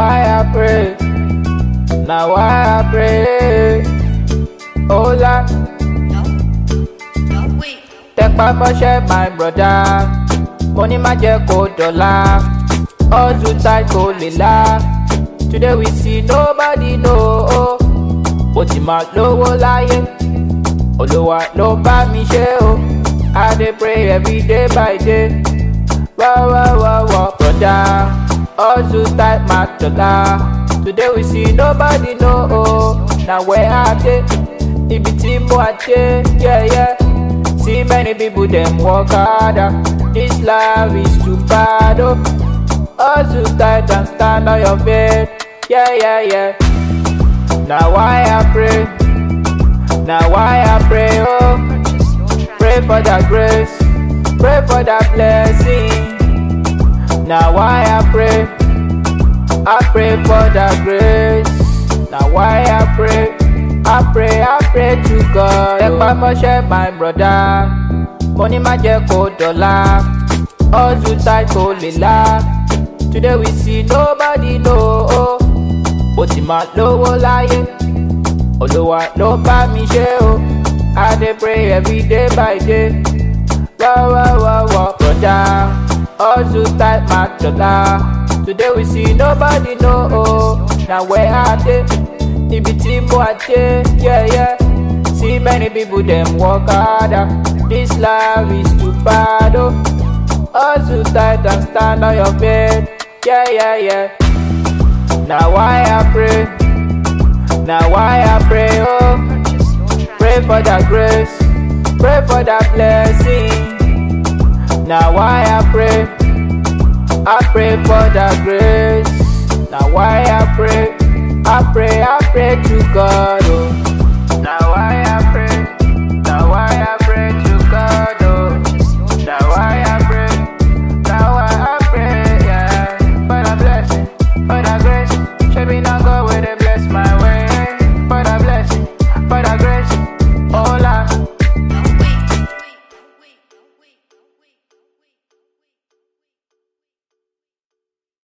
I pray. Now I pray. Oh Lord, take my share, my brother. Money ma jẹ́ kó dọ̀la. Hustle tight kó lè la. Today we see nobody know. Bó ti máa lówó láyé. Olúwa ló bá mi ṣe o. I dey pray every day by day. Wow, brother. Hustle tight ma dọ̀la. Today we see nobody know. Now where I dey? Ibi tí mo à dey, yeah. See many people them work harder. This life is too bad, oh. Hustle tight and stand on your feet, yeah. Now why I pray, oh. Pray for that grace, pray for that blessing. Now why I pray for that grace. Now why I pray to God. Take my share, my brother. Money ma jẹ́ kó dọ̀la. Hustle tight kó lè la. Today we see nobody know. Bó ti máa lówó láyé. Olúwa ló bá mi ṣe o. I dey pray every day by day. Wow, brother. Hustle tight ma dọ̀la. Today we see nobody know. Now where I dey? Ibi tí mo à dey, yeah. See many people them work harder. This life is too bad, oh. Hustle tight and stand on your feet, yeah. Now why I pray, oh. Pray for that grace, pray for that blessing. Now why I pray for that grace. Now why I pray to God.